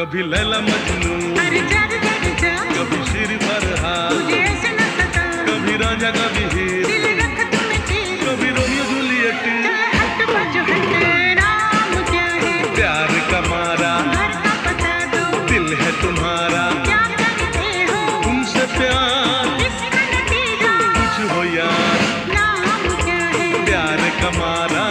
कभी लैला मजनू, अरे जाग जाग जा, कभी श्री फरहाद, तुझे ऐसे न सता, कभी राजा कभी हीर, दिल रख तुम्हें चीर, कभी रोमियो जूलियट। चल हट बज हट, नाम क्या है प्यार का मारा, घर का पता दो, दिल है तुम्हारा, क्या करते हो तुमसे प्यार, इसका नतीजा कुछ हो यार, नाम क्या है प्यार का मारा।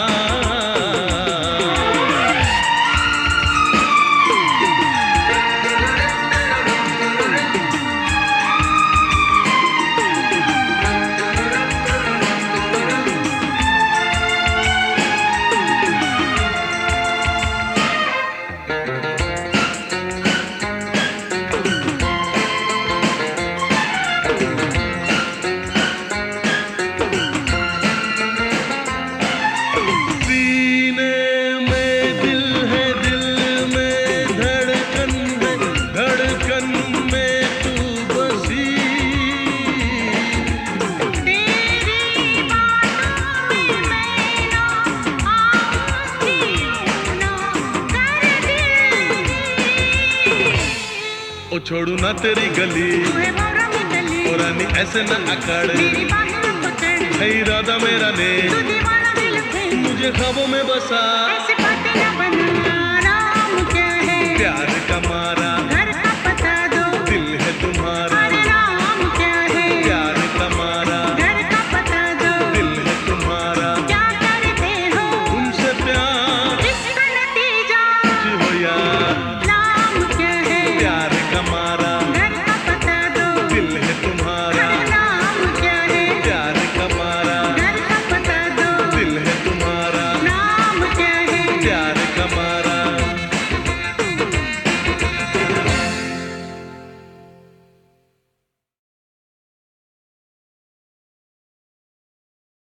ओ छोड़ू ना तेरी गली, और रानी ऐसे न अकड़, है इरादा मेरा ने मुझे ख्वाबों में बसा, ऐसे बातें न बना, नाम क्या है प्यार